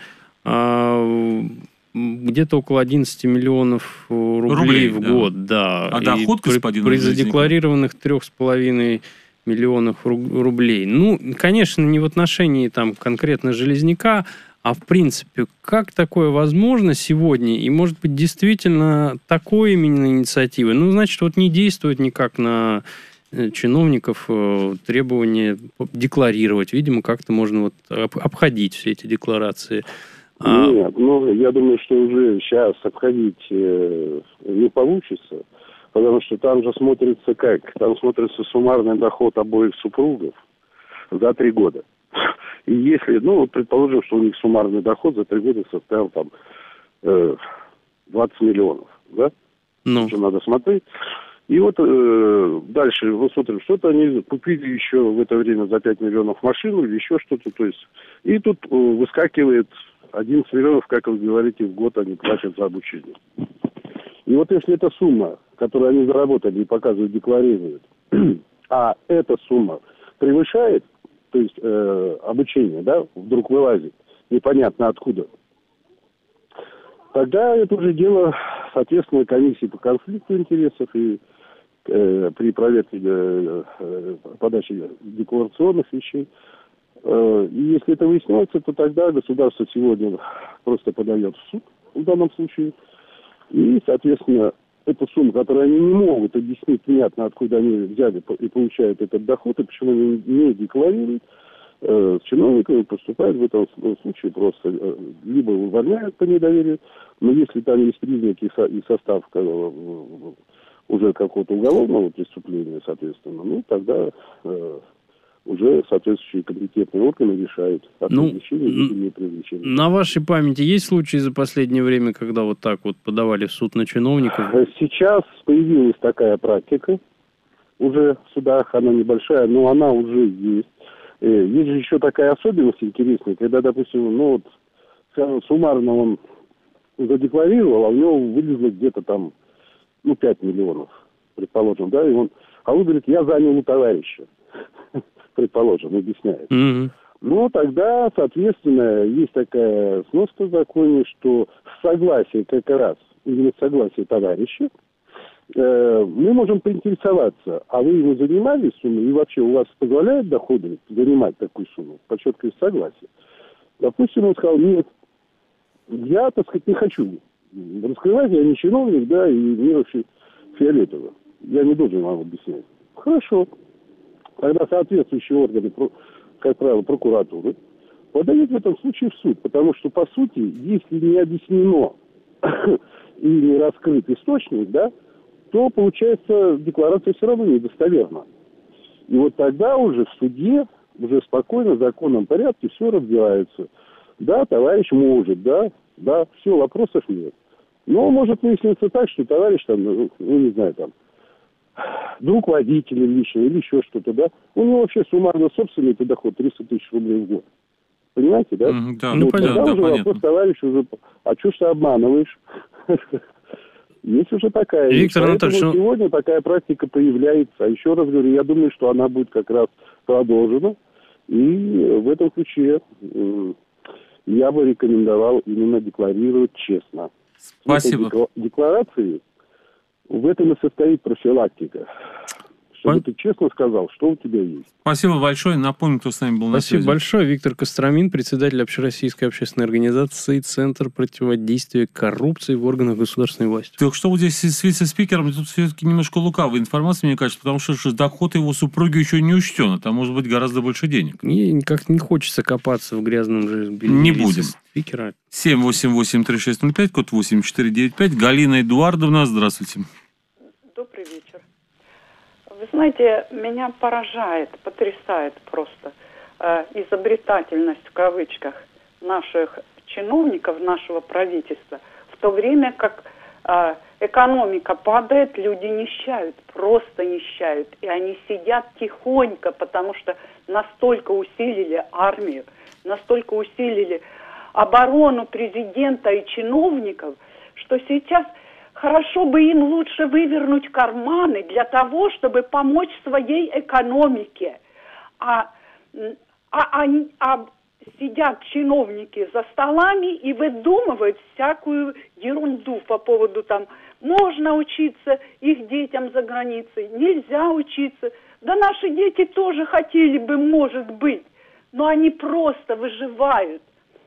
где-то около одиннадцать миллионов рублей, рублей в да. год. Да. А и доход господина при, при задекларированных трех с половиной миллионов рублей. Ну, конечно, не в отношении там конкретно Железняка, а в принципе, как такое возможно сегодня? И, может быть, действительно такой именно инициативы? Ну, значит, вот не действует никак на чиновников требование декларировать. Видимо, как-то можно вот обходить все эти декларации. Нет, ну, я думаю, что уже сейчас обходить э, не получится, потому что там же смотрится как? Там смотрится суммарный доход обоих супругов за три года. И если, ну, предположим, что у них суммарный доход за три года составил там э, двадцать миллионов, да? Ну. Что надо смотреть. И вот э, дальше мы смотрим, что-то они купили еще в это время за пять миллионов машину или еще что-то, то есть. И тут э, выскакивает одиннадцать миллионов, как вы говорите, в год они платят за обучение. И вот если эта сумма, которую они заработали и показывают, декларируют, а эта сумма превышает, то есть э, обучение, да, вдруг вылазит, непонятно откуда, тогда это уже дело, соответственно, комиссии по конфликту интересов и э, при проверке э, э, подачи декларационных вещей. И если это выясняется, то тогда государство сегодня просто подает в суд в данном случае. И, соответственно, эту сумму, которую они не могут объяснить внятно, откуда они взяли и получают этот доход, и почему они не декларируют, с чиновниками поступают в этом случае просто либо увольняют по недоверию, но если там есть признаки и состав уже какого-то уголовного преступления, соответственно, ну, тогда... уже соответствующие компетентные органы решают о ну, привлечении или не привлечении. На вашей памяти есть случаи за последнее время, когда вот так вот подавали в суд на чиновников? Сейчас появилась такая практика уже в судах, она небольшая, но она уже есть. Есть же еще такая особенность интересная, когда, допустим, ну вот суммарно он задекларировал, а у него вылезло где-то там, ну, пять миллионов, предположим, да, и он, а он говорит, я занял у товарища. Предположим, объясняет. Mm-hmm. Ну, тогда, соответственно, есть такая сноска в законе, что с согласия как раз, именно с согласия товарища, э, мы можем поинтересоваться, а вы ему занимались суммой, и вообще у вас позволяют доходы занимать такую сумму? Подчеркиваю, согласие. Допустим, он сказал, нет. я, так сказать, не хочу раскрывать, я не чиновник, да, и мне вообще фиолетово. Я не должен вам объяснять. Хорошо. Тогда соответствующие органы, как правило, прокуратуры, подают в этом случае в суд. Потому что, по сути, если не объяснено и не раскрыт источник, да, то, получается, декларация все равно недостоверна. И вот тогда уже в суде, уже спокойно, в законном порядке все разбирается. Да, товарищ может, да, да, все, вопросов нет. Но может выясниться так, что товарищ там, ну, не знаю, там, друг водителя лично или еще что-то, да, у него вообще суммарно собственный доход триста тысяч рублей в год. Понимаете, да? Mm, да, ну, ну, понятно, тогда да, уже понятно. вопрос товарищ уже, а что ж ты обманываешь? Есть уже такая. Виктор Поэтому Анатольевич, сегодня такая практика появляется. А еще раз говорю, я думаю, что она будет как раз продолжена. И в этом ключе э, я бы рекомендовал именно декларировать честно. Спасибо. В декларации в этом и состоит профилактика. Чтобы Пон... ты честно сказал, что у тебя есть. Спасибо большое. Напомню, кто с нами был на связи. Спасибо большое. Виктор Костромин, председатель Общероссийской общественной организации «Центр противодействия коррупции в органах государственной власти». Так что вот здесь с вице-спикером тут все-таки немножко лукавая информация, мне кажется, потому что доход его супруги еще не учтен, а там может быть гораздо больше денег. Мне как не хочется копаться в грязном же белье. Не будем. Спикера. семь восемь восемь три шесть ноль пять, код восемь четыре девять пять. Галина Эдуардовна, здравствуйте. Добрый вечер. Вы знаете, меня поражает, потрясает просто э, изобретательность, в кавычках, наших чиновников, нашего правительства. В то время как э, экономика падает, люди нищают, просто нищают. И они сидят тихонько, потому что настолько усилили армию, настолько усилили оборону президента и чиновников, что сейчас... Хорошо бы им лучше вывернуть карманы для того, чтобы помочь своей экономике. А, а, они, а сидят чиновники за столами и выдумывают всякую ерунду по поводу там, можно учиться их детям за границей, нельзя учиться. Да наши дети тоже хотели бы, может быть, но они просто выживают.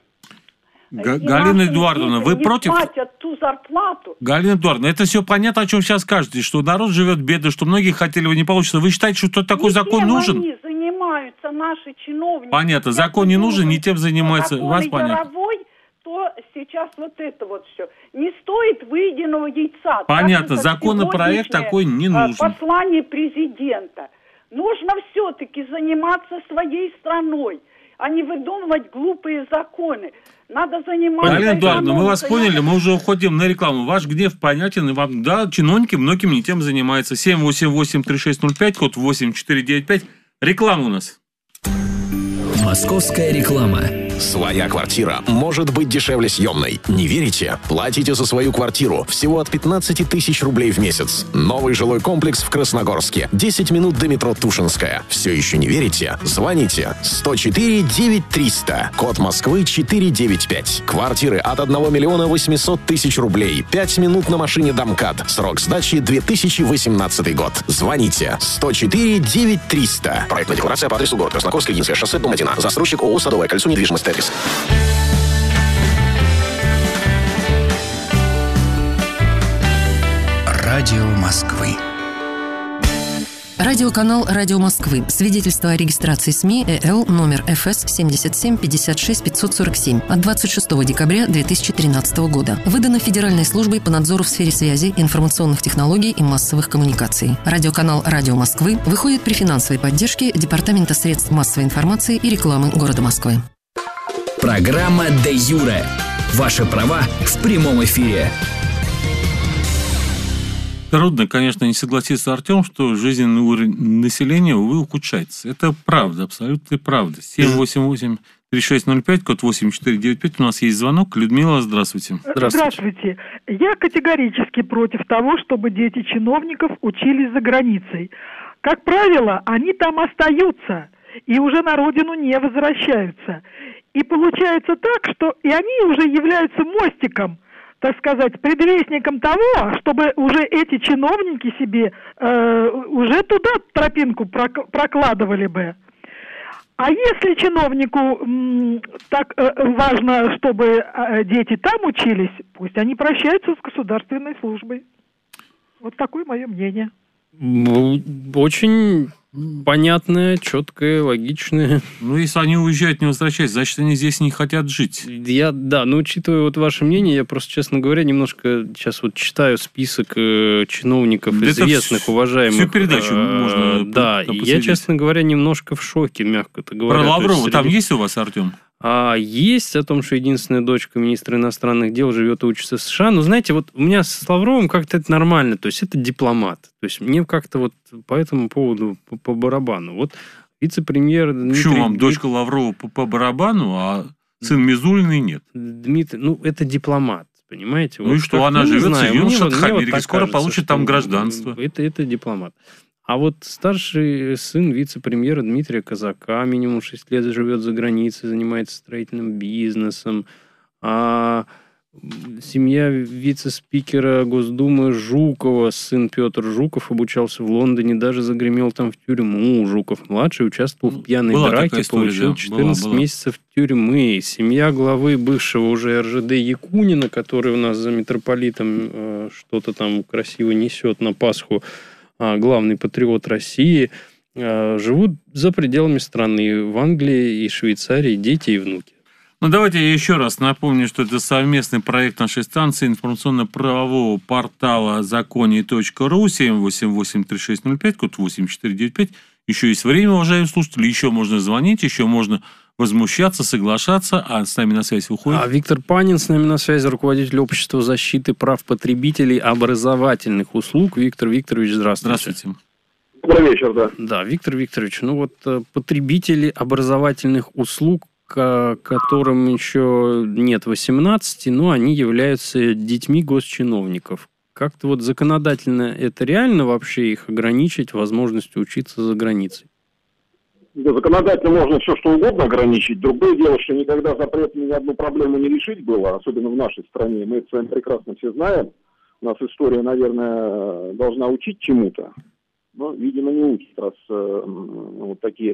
Г- Галина Эдуардовна, вы против? Ту зарплату. Галина Эдуардовна, это все понятно, о чем сейчас скажете, что народ живет бедно, что многие хотели бы не получится. Вы считаете, что такой не закон тем нужен? Они занимаются, наши чиновники. Понятно, закон не нужен, не тем занимается. Закон Вас понятно. Яровой, то сейчас вот это вот все. Не стоит выеденного яйца. Понятно, так, законопроект такой не нужен. Послание президента. Нужно все-таки заниматься своей страной, а не выдумывать глупые законы. Надо заниматься... Галина Эдуардовна, мы вас поняли, мы уже уходим на рекламу. Ваш гнев понятен, и вам, да, чиновники многим не тем занимаются. семь восемь восемь три шесть ноль пять, код восемь четыре девять пять. Реклама у нас. Московская реклама. Своя квартира может быть дешевле съемной. Не верите? Платите за свою квартиру всего от пятнадцать тысяч рублей в месяц. Новый жилой комплекс в Красногорске. десять минут до метро Тушинская. Все еще не верите? Звоните. сто четыре девять триста. Код Москвы четыреста девяносто пять. Квартиры от одного миллиона восемьсот тысяч рублей. пять минут на машине Домкат. Срок сдачи две тысячи восемнадцатый год. Звоните. сто четыре девять триста. Проектная декларация по адресу город Красногорск, Ильинское шоссе, дом один. Застройщик ООО «Садовое кольцо», недвижимость «Тетрис». Радио Москвы. Радиоканал «Радио Москвы». Свидетельство о регистрации СМИ ЭЛ номер эф эс семьдесят семь пятьдесят шесть пятьсот сорок семь от двадцать шестого декабря две тысячи тринадцатого года. Выдано Федеральной службой по надзору в сфере связи, информационных технологий и массовых коммуникаций. Радиоканал «Радио Москвы» выходит при финансовой поддержке Департамента средств массовой информации и рекламы города Москвы. Программа «Де Юре». Ваши права в прямом эфире. Трудно, конечно, не согласиться, Артем, что жизненный уровень населения, увы, ухудшается. Это правда, абсолютно правда. семь восемь восемь три шесть ноль пять, код восемь четыре девять пять. У нас есть звонок. Людмила, здравствуйте. Здравствуйте. Здравствуйте. Я категорически против того, чтобы дети чиновников учились за границей. Как правило, они там остаются и уже на родину не возвращаются. И получается так, что и они уже являются мостиком, так сказать, предвестником того, чтобы уже эти чиновники себе э, уже туда тропинку прокладывали бы. А если чиновнику м, так э, важно, чтобы э, дети там учились, пусть они прощаются с государственной службой. Вот такое мое мнение. Очень понятное, четкое, логичное. Ну, если они уезжают, не возвращаются, значит, они здесь не хотят жить. Я, да, но учитывая вот ваше мнение, я просто, честно говоря, немножко сейчас вот читаю список э, чиновников, да известных, уважаемых. Всю передачу э, можно. Да, и я, честно говоря, немножко в шоке, мягко-то говоря. Про Лаврова среди... там есть у вас, Артем? А есть о том, что единственная дочка министра иностранных дел живет и учится в США. Но, знаете, вот у меня с Лавровым как-то это нормально. То есть, это дипломат. То есть, мне как-то вот по этому поводу по, по барабану. Вот вице-премьер... Почему Дмитрий... вам дочка Лаврова по, по барабану, а сын Мизулиной нет? Дмитрий... Ну, это дипломат. Понимаете? Ну вот и что, как, она ну, живет в знаю, Соединенных мне, Штатах мне Америки, вот скоро кажется, получит там гражданство. Это, это дипломат. А вот старший сын вице-премьера Дмитрия Казака минимум шесть лет живет за границей, занимается строительным бизнесом. А семья вице-спикера Госдумы Жукова, сын Петр Жуков, обучался в Лондоне, даже загремел там в тюрьму. Жуков-младший участвовал в пьяной была драке, история, получил да. четырнадцать была, была. месяцев тюрьмы. Семья главы бывшего уже эр жэ дэ Якунина, который у нас за митрополитом э, что-то там красиво несет на Пасху, главный патриот России, живут за пределами страны, в Англии и Швейцарии, дети и внуки. Ну, давайте я еще раз напомню, что это совместный проект нашей станции информационно-правового портала законе точка ру, семь восемь восемь три шесть ноль пять, код восемь четыре девять пять. Еще есть время, уважаемые слушатели, еще можно звонить, еще можно возмущаться, соглашаться, а с нами на связь выходит... А Виктор Панин с нами на связи, руководитель общества защиты прав потребителей образовательных услуг. Виктор Викторович, здравствуйте. Здравствуйте. Добрый вечер, да. Да, Виктор Викторович, ну вот потребители образовательных услуг, которым еще нет восемнадцати, но они являются детьми госчиновников. Как-то вот законодательно это реально вообще их ограничить возможностью учиться за границей? Да, законодательно можно все что угодно ограничить. Другое дело, что никогда запретами ни одну проблему не решить было, особенно в нашей стране. Мы это с вами прекрасно все знаем. У нас история, наверное, должна учить чему-то. Но, видимо, не учит, раз э, вот такие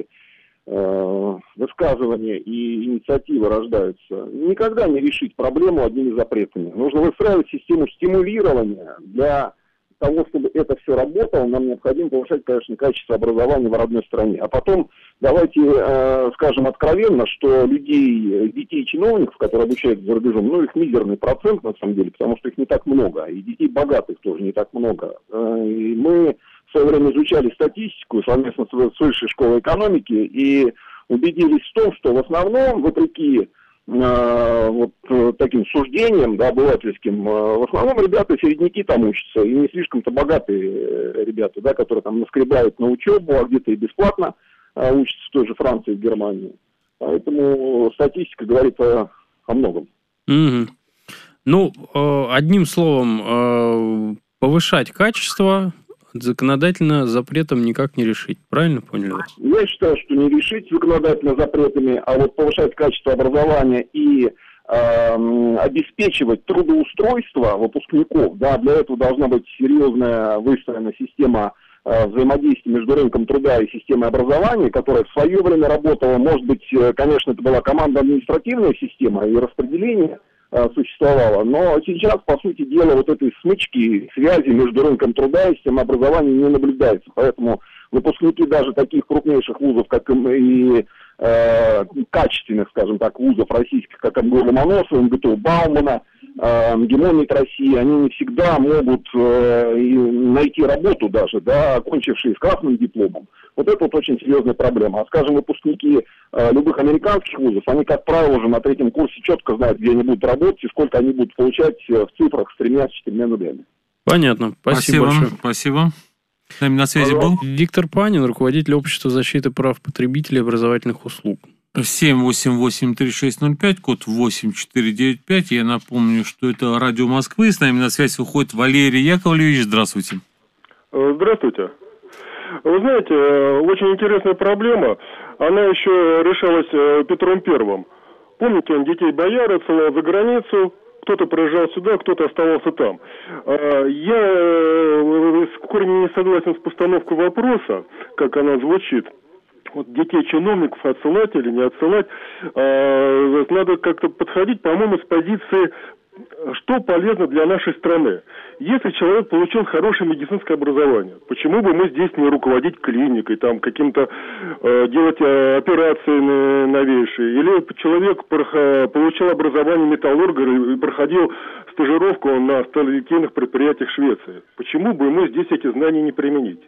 э, высказывания и инициативы рождаются. Никогда не решить проблему одними запретами. Нужно выстраивать систему стимулирования для того, чтобы это все работало. Нам необходимо повышать, конечно, качество образования в родной стране. А потом давайте э, скажем откровенно, что людей, детей чиновников, которые обучаются за рубежом, ну, их мизерный процент, на самом деле, потому что их не так много. И детей богатых тоже не так много. Э, и мы в свое время изучали статистику совместно с Высшей школой экономики и убедились в том, что в основном, вопреки э, вот таким суждениям, да, обывательским, э, в основном ребята середняки там учатся, и не слишком-то богатые ребята, да, которые там наскребают на учебу, а где-то и бесплатно э, учатся в той же Франции, в Германии. Поэтому статистика говорит о, о многом. Mm-hmm. Ну, э, одним словом, э, повышать качество законодательно запретом никак не решить. Правильно поняли вас? Я считаю, что не решить законодательно запретами, а вот повышать качество образования и э, обеспечивать трудоустройство выпускников. Да, для этого должна быть серьезная выстроена система э, взаимодействия между рынком труда и системой образования, которая в свое время работала. Может быть, конечно, это была командно-административная система и распределение существовало, но сейчас, по сути дела, вот этой смычки, связи между рынком труда и системой образования не наблюдается. Поэтому выпускники даже таких крупнейших вузов, как и э, качественных, скажем так, вузов российских, как эм гэ у Ломоносова, эм гэ тэ у Баумана, э, Гемонит России, они не всегда могут э, найти работу даже, да, окончившие с красным дипломом. Вот это вот очень серьезная проблема. А, скажем, выпускники э, любых американских вузов, они, как правило, уже на третьем курсе четко знают, где они будут работать и сколько они будут получать в цифрах с тремя-четырьмя нулями. Понятно. Спасибо, Спасибо большое. Спасибо. С нами на связи был Виктор Панин, руководитель общества защиты прав потребителей образовательных услуг. семь восемь восемь три шесть ноль пять, код восемь четыре девять пять. Я напомню, что это Радио Москвы. С нами на связь выходит Валерий Яковлевич. Здравствуйте. Здравствуйте. Вы знаете, очень интересная проблема. Она еще решалась Петром Первым. Помните, он детей бояр отсылал за границу. Кто-то приезжал сюда, кто-то оставался там. Я в корне не согласен с постановкой вопроса, как она звучит. вот детей чиновников отсылать или не отсылать, э, надо как-то подходить, по-моему, с позиции, что полезно для нашей страны. Если человек получил хорошее медицинское образование, почему бы мы здесь не руководить клиникой, там каким-то э, делать э, операции новейшие? Или человек прох- получил образование металлурга и проходил стажировку на сталелитейных предприятиях Швеции. Почему бы ему здесь эти знания не применить?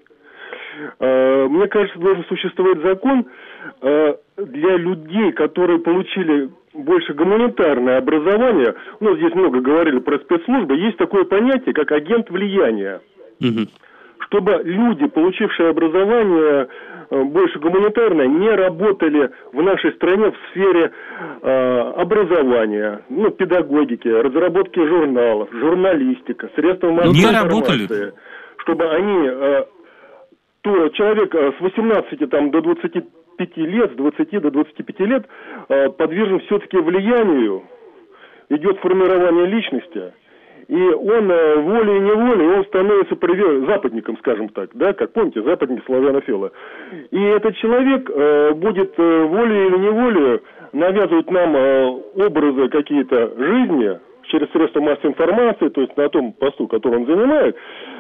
Э, мне кажется, должен существовать закон э, для людей, которые получили больше гуманитарное образование. Ну, здесь много говорили про спецслужбы. Есть такое понятие, как агент влияния. Угу. Чтобы люди, получившие образование э, больше гуманитарное, не работали в нашей стране в сфере э, образования, ну, педагогики, разработки журналов, журналистика, средств массовой информации. Чтобы они... Э, то человек э, с восемнадцати там, до двадцати пяти лет, с двадцати до двадцати пяти лет э, подвержен все-таки влиянию, идет формирование личности, и он э, волей-неволей, он становится привер... западником, скажем так, да, как помните, западники славянофилы. И этот человек э, будет э, волей или неволей навязывать нам э, образы какие-то жизни через средства массовой информации, то есть на том посту, который он занимает,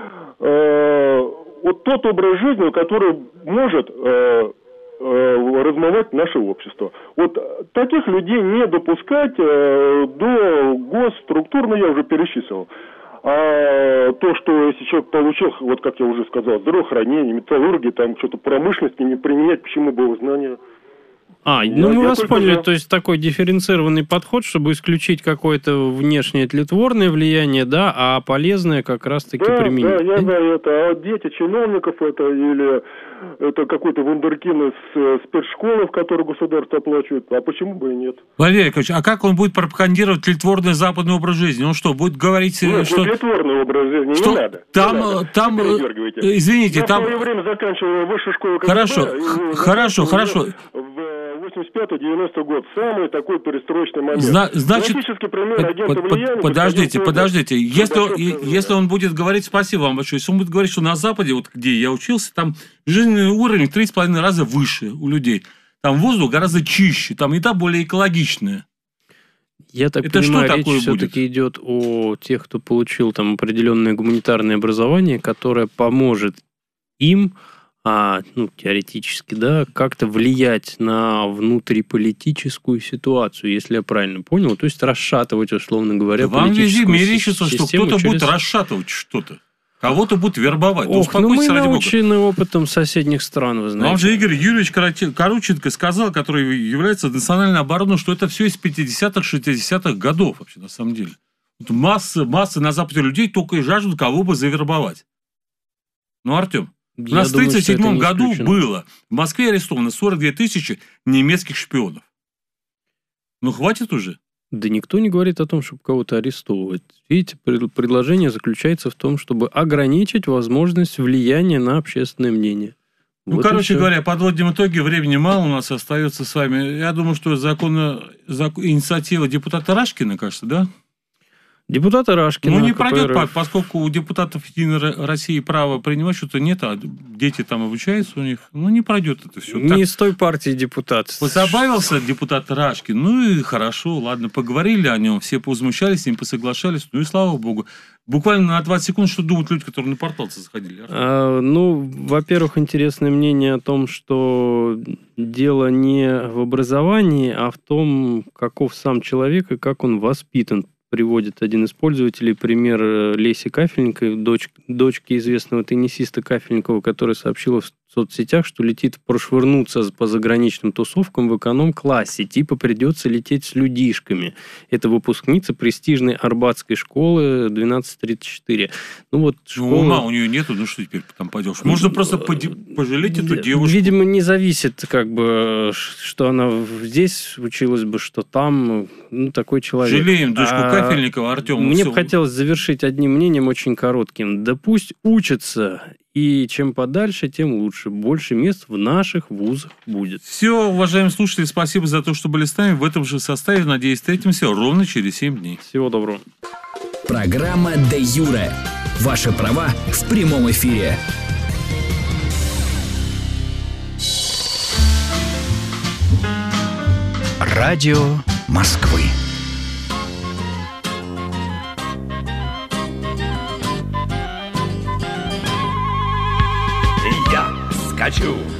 э, вот тот образ жизни, который может э, э, размывать наше общество. Вот таких людей не допускать э, до госструктур, ну, я уже перечислил. А то, что если человек получил, вот как я уже сказал, здравоохранение, металлургия, там что-то промышленности не применять, почему бы его знания... А, я, ну мы я вас поняли, за... то есть такой дифференцированный подход, чтобы исключить какое-то внешнее тлетворное влияние, да, а полезное как раз-таки да, применить. Да, я знаю это. А вот дети чиновников это или это какой-то вундеркинд из спецшколы, в которую государство оплачивает, а почему бы и нет? Валерий Яковлевич, а как он будет пропагандировать тлетворный западный образ жизни? Он что, будет говорить... Нет, что... тлетворный образ жизни что... не надо. Там, не надо. там... Извините, я там... в свое время заканчивал высшую школу КГБ. Хорошо, хорошо, хорошо. восемьдесят пятый девяностый год. Самый такой перестроечный момент. Зна- значит, классический пример агента под, влияния... Подождите, подождите. Если, если он будет говорить, спасибо вам большое, если он будет говорить, что на Западе, вот где я учился, там жизненный уровень в три с половиной раза выше у людей. Там воздух гораздо чище, там еда более экологичная. Я так Это понимаю, что речь такое все-таки идет о тех, кто получил там определенное гуманитарное образование, которое поможет им, а, ну, теоретически, да, как-то влиять на внутриполитическую ситуацию, если я правильно понял. То есть расшатывать, условно говоря, да вам везде мерещится, что кто-то через... будет расшатывать что-то. Кого-то будут вербовать. Ох, ну мы научены опытом соседних стран, вы знаете. Вам же Игорь Юрьевич Короченко сказал, который является национальной обороной, что это все из пятидесятых, шестидесятых годов вообще, на самом деле. Вот масса, масса на Западе людей только и жаждут, кого бы завербовать. Ну, Артем, у нас в тридцать седьмом году было в Москве арестовано сорок две тысячи немецких шпионов. Ну, хватит уже. Да никто не говорит о том, чтобы кого-то арестовывать. Видите, предложение заключается в том, чтобы ограничить возможность влияния на общественное мнение. Ну, вот короче говоря, подводим итоги. Времени мало у нас остается с вами. Я думаю, что закон, закон, инициатива депутата Рашкина, кажется, да? Депутата Рашкина. Ну, не пройдет, поскольку у депутатов Единой России право принимать что-то нет, а дети там обучаются у них. Ну, не пройдет это все. Не так, из той партии депутат. Позабавился депутат Рашкин. Ну, и хорошо, ладно, поговорили о нем. Все повозмущались, с ним посоглашались. Ну, и слава богу. Буквально на двадцать секунд, что думают люди, которые на портал заходили? А, ну, во-первых, интересное мнение о том, что дело не в образовании, а в том, каков сам человек и как он воспитан. Приводит один из пользователей пример Леси Кафельниковой, дочь, дочки известного теннисиста Кафельникова, которая сообщила в соцсетях, что летит прошвырнуться по заграничным тусовкам в эконом-классе. Типа придется лететь с людишками. Это выпускница престижной арбатской школы двенадцать тридцать четыре. Ну, вот школа... Ну, ума у нее нету, ну что теперь там пойдешь? Можно просто пожалеть эту девушку. Видимо, не зависит, как бы, что она здесь училась бы, что там, ну, такой человек. Жалеем дочку а... Кафельникова, Артем. Мне бы хотелось завершить одним мнением очень коротким. Да пусть учатся. И чем подальше, тем лучше. Больше мест в наших вузах будет. Все, уважаемые слушатели, спасибо за то, что были с нами. В этом же составе, надеюсь, встретимся ровно через семь дней. Всего доброго. Программа «Де Юре». Ваши права в прямом эфире. Радио Москвы. Я скачу